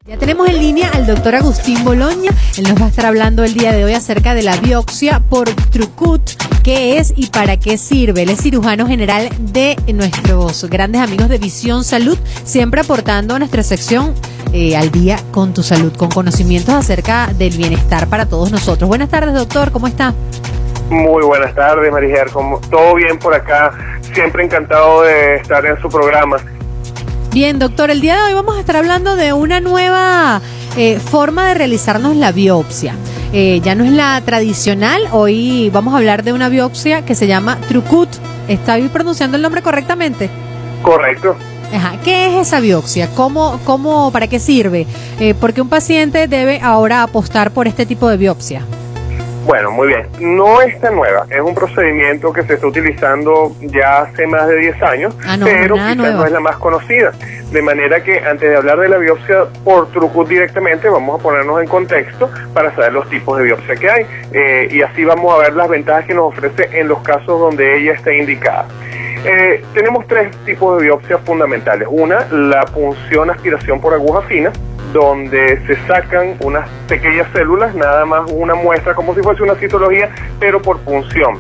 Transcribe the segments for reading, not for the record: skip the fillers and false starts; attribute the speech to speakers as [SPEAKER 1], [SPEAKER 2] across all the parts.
[SPEAKER 1] Ya tenemos en línea al doctor Agustín Boloña. Él nos va a estar hablando el día de hoy acerca de la biopsia por Trucut, qué es y para qué sirve. Él es cirujano general de nuestros grandes amigos de Visión Salud, siempre aportando a nuestra sección al día con tu salud, con conocimientos acerca del bienestar para todos nosotros. Buenas tardes, doctor, ¿cómo está?
[SPEAKER 2] Muy buenas tardes, Marijer. ¿Todo bien por acá? Siempre encantado de estar en su programa.
[SPEAKER 1] Bien, doctor, el día de hoy vamos a estar hablando de una nueva forma de realizarnos la biopsia. Ya no es la tradicional, hoy vamos a hablar de una biopsia que se llama Trucut. ¿Estoy pronunciando el nombre correctamente?
[SPEAKER 2] Correcto.
[SPEAKER 1] Ajá. ¿Qué es esa biopsia? ¿Para qué sirve? ¿Por qué un paciente debe ahora apostar por este tipo de biopsia?
[SPEAKER 2] Bueno, muy bien. No es tan nueva. Es un procedimiento que se está utilizando ya hace más de 10 años, pero quizás no es la más conocida. De manera que antes de hablar de la biopsia por Trucut directamente, vamos a ponernos en contexto para saber los tipos de biopsia que hay. Y así vamos a ver las ventajas que nos ofrece en los casos donde ella está indicada. Tenemos tres tipos de biopsias fundamentales. Una, la punción aspiración por aguja fina, donde se sacan unas pequeñas células, nada más una muestra, como si fuese una citología, pero por punción.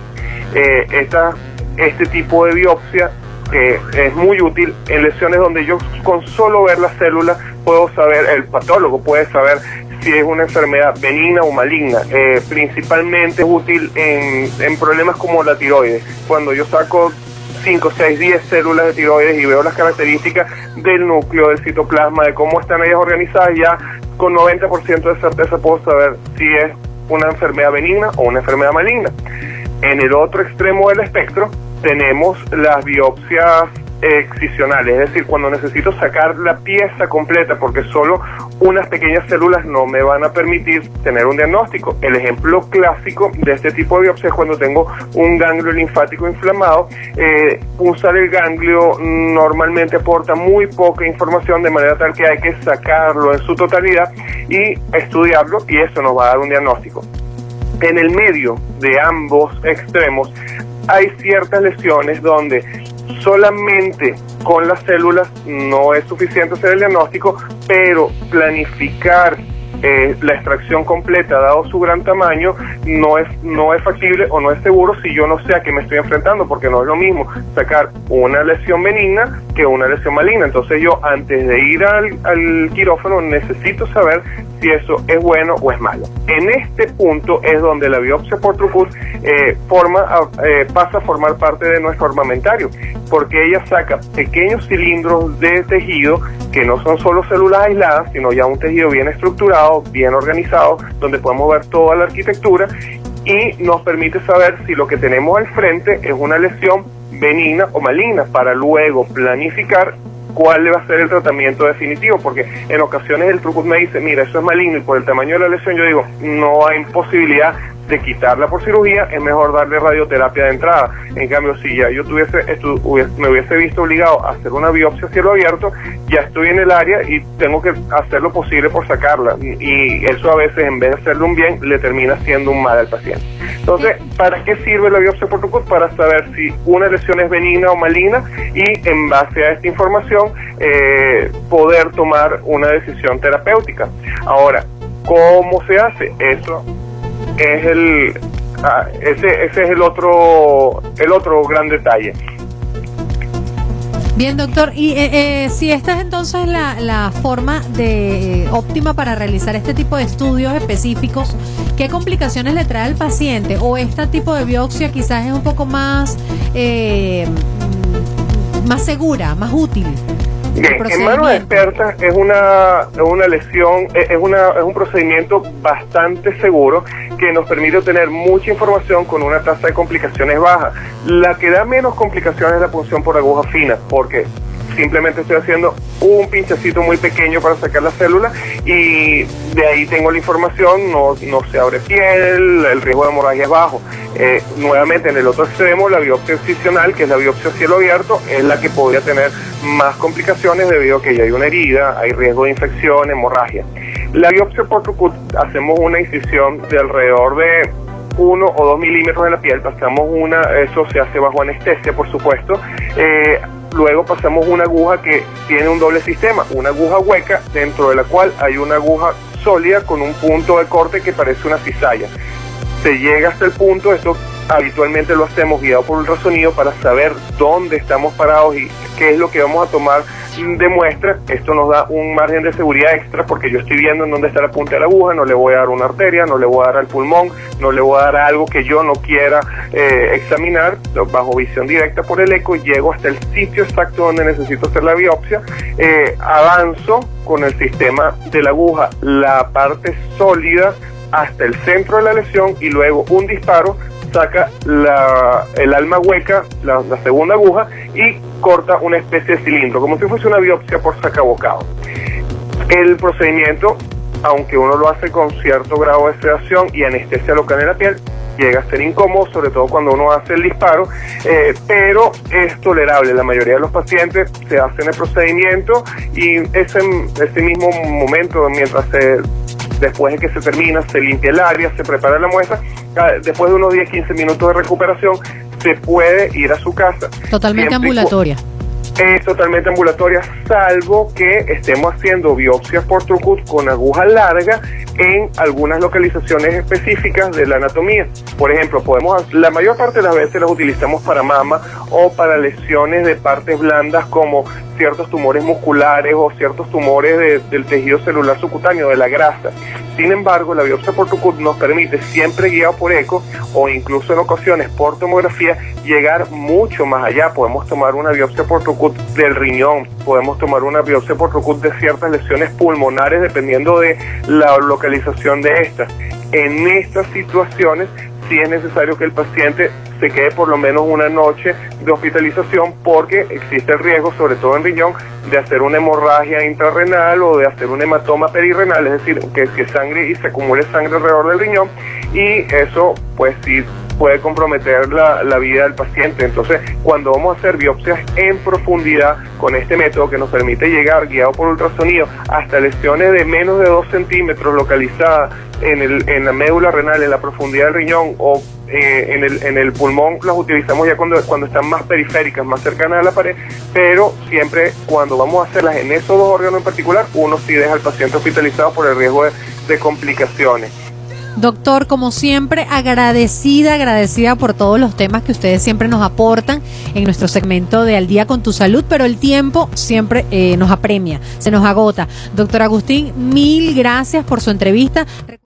[SPEAKER 2] Este tipo de biopsia es muy útil en lesiones donde yo con solo ver las células puedo saber, el patólogo puede saber si es una enfermedad benigna o maligna. Principalmente es útil en problemas como la tiroides. Cuando yo saco 5, 6, 10 células de tiroides y veo las características del núcleo, del citoplasma, de cómo están ellas organizadas, ya con 90% de certeza puedo saber si es una enfermedad benigna o una enfermedad maligna. En el otro extremo del espectro tenemos las biopsias excisionales, es decir, cuando necesito sacar la pieza completa porque solo unas pequeñas células no me van a permitir tener un diagnóstico. El ejemplo clásico de este tipo de biopsia es cuando tengo un ganglio linfático inflamado. Punzar el ganglio normalmente aporta muy poca información, de manera tal que hay que sacarlo en su totalidad y estudiarlo, y eso nos va a dar un diagnóstico. En el medio de ambos extremos hay ciertas lesiones donde solamente con las células no es suficiente hacer el diagnóstico, pero planificar la extracción completa, dado su gran tamaño, no es factible o no es seguro si yo no sé a qué me estoy enfrentando, porque no es lo mismo sacar una lesión benigna que una lesión maligna. Entonces yo, antes de ir al quirófano, necesito saber si eso es bueno o es malo. En este punto es donde la biopsia por Trucut pasa a formar parte de nuestro armamentario, porque ella saca pequeños cilindros de tejido que no son solo células aisladas, sino ya un tejido bien estructurado, bien organizado, donde podemos ver toda la arquitectura, y nos permite saber si lo que tenemos al frente es una lesión benigna o maligna, para luego planificar cuál va a ser el tratamiento definitivo, porque en ocasiones el Trucut me dice, mira, eso es maligno, y por el tamaño de la lesión yo digo, no hay posibilidad de quitarla por cirugía, es mejor darle radioterapia de entrada. En cambio, si ya yo me hubiese visto obligado a hacer una biopsia a cielo abierto, ya estoy en el área y tengo que hacer lo posible por sacarla, y eso a veces, en vez de hacerle un bien, le termina haciendo un mal al paciente. Entonces, ¿para qué sirve la biopsia por Trucut? Para saber si una lesión es benigna o maligna, y en base a esta información poder tomar una decisión terapéutica. Ahora, ¿cómo se hace? Eso es ese es el otro gran detalle.
[SPEAKER 1] Bien, doctor, y si esta es entonces la forma óptima para realizar este tipo de estudios específicos, ¿qué complicaciones le trae al paciente? ¿O este tipo de biopsia quizás es un poco más segura, más útil?
[SPEAKER 2] Bien, en manos expertas es una lesión, es un procedimiento bastante seguro que nos permite obtener mucha información con una tasa de complicaciones baja. La que da menos complicaciones es la punción por aguja fina, porque simplemente estoy haciendo un pinchacito muy pequeño para sacar la célula, y de ahí tengo la información, no se abre piel, el riesgo de hemorragia es bajo. Nuevamente, en el otro extremo, la biopsia excisional, que es la biopsia a cielo abierto, es la que podría tener más complicaciones debido a que ya hay una herida, hay riesgo de infección, hemorragia. La biopsia por Trucut, hacemos una incisión de alrededor de 1 o 2 milímetros en la piel, pasamos eso se hace bajo anestesia, por supuesto. luego pasamos una aguja que tiene un doble sistema, una aguja hueca dentro de la cual hay una aguja sólida con un punto de corte que parece una cizalla. Se llega hasta el punto, esto habitualmente lo hacemos guiado por ultrasonido para saber dónde estamos parados y qué es lo que vamos a tomar de muestra. Esto nos da un margen de seguridad extra porque yo estoy viendo en dónde está la punta de la aguja, no le voy a dar una arteria, no le voy a dar al pulmón, no le voy a dar algo que yo no quiera examinar. Bajo visión directa por el eco llego hasta el sitio exacto donde necesito hacer la biopsia, avanzo con el sistema de la aguja la parte sólida hasta el centro de la lesión y luego un disparo saca el alma hueca, la segunda aguja, y corta una especie de cilindro, como si fuese una biopsia por sacabocado. El procedimiento, aunque uno lo hace con cierto grado de sedación y anestesia local en la piel, llega a ser incómodo, sobre todo cuando uno hace el disparo, pero es tolerable. La mayoría de los pacientes se hacen el procedimiento y ese mismo momento, después de que se termina, se limpia el área, se prepara la muestra, después de unos 10-15 minutos de recuperación, se puede ir a su casa.
[SPEAKER 1] Totalmente ambulatoria.
[SPEAKER 2] Es totalmente ambulatoria, salvo que estemos haciendo biopsias por TrueCut con aguja larga en algunas localizaciones específicas de la anatomía. Por ejemplo, la mayor parte de las veces las utilizamos para mama o para lesiones de partes blandas como ciertos tumores musculares o ciertos tumores del tejido celular subcutáneo, de la grasa. Sin embargo, la biopsia por TrueCut nos permite, siempre guiado por eco o incluso en ocasiones por tomografía, llegar mucho más allá. Podemos tomar una biopsia por TrueCut del riñón, podemos tomar una biopsia por TrueCut de ciertas lesiones pulmonares dependiendo de la localización de estas. En estas situaciones sí es necesario que el paciente se quede por lo menos una noche de hospitalización porque existe el riesgo, sobre todo en riñón, de hacer una hemorragia intrarrenal o de hacer un hematoma perirrenal, es decir, que sangre y se acumule sangre alrededor del riñón, y eso pues sí puede comprometer la vida del paciente. Entonces, cuando vamos a hacer biopsias en profundidad con este método que nos permite llegar, guiado por ultrasonido, hasta lesiones de menos de 2 centímetros localizadas en la médula renal, en la profundidad del riñón o en el pulmón, las utilizamos ya cuando están más periféricas, más cercanas a la pared, pero siempre cuando vamos a hacerlas en esos dos órganos en particular, uno sí deja al paciente hospitalizado por el riesgo de complicaciones.
[SPEAKER 1] Doctor, como siempre, agradecida por todos los temas que ustedes siempre nos aportan en nuestro segmento de Al Día con tu Salud, pero el tiempo siempre nos apremia, se nos agota. Doctor Agustín, mil gracias por su entrevista.